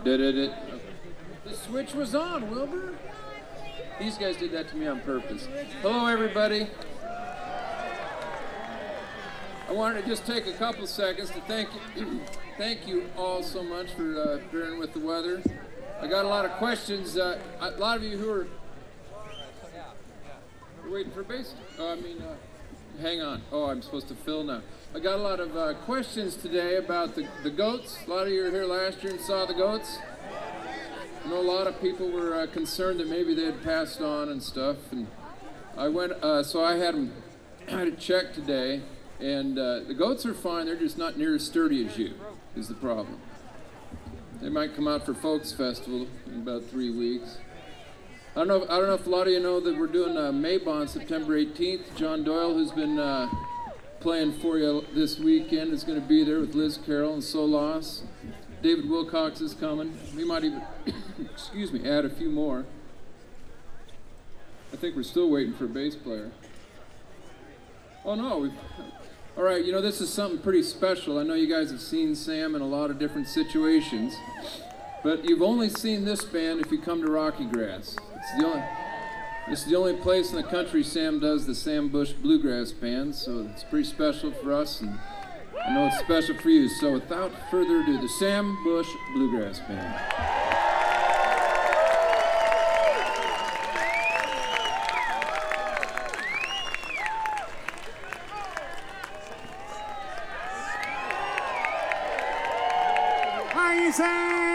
Did it? The switch was on, Wilbur. These guys did that to me on purpose. Hello, everybody. I wanted to just take a couple seconds to thank you all so much for bearing with the weather. I got a lot of questions. A lot of you who are waiting for bass. Hang on. Oh, I'm supposed to fill now. I got a lot of questions today about the goats. A lot of you were here last year and saw the goats. I know a lot of people were concerned that maybe they had passed on and stuff. And I went, so I had a check today. And the goats are fine. They're just not near as sturdy as you, is the problem. They might come out for Folks Festival in about 3 weeks. I don't know if a lot of you know that we're doing Maybon September 18th. John Doyle, who's been playing for you this weekend, is going to be there with Liz Carroll and Solas. David Wilcox is coming. We might even, add a few more. I think we're still waiting for a bass player. Oh no, all right, this is something pretty special. I know you guys have seen Sam in a lot of different situations, but you've only seen this band if you come to Rocky Grass. It's the only place in the country Sam does the Sam Bush Bluegrass Band, so it's pretty special for us, and I know it's special for you. So without further ado, the Sam Bush Bluegrass Band. Hi, Sam!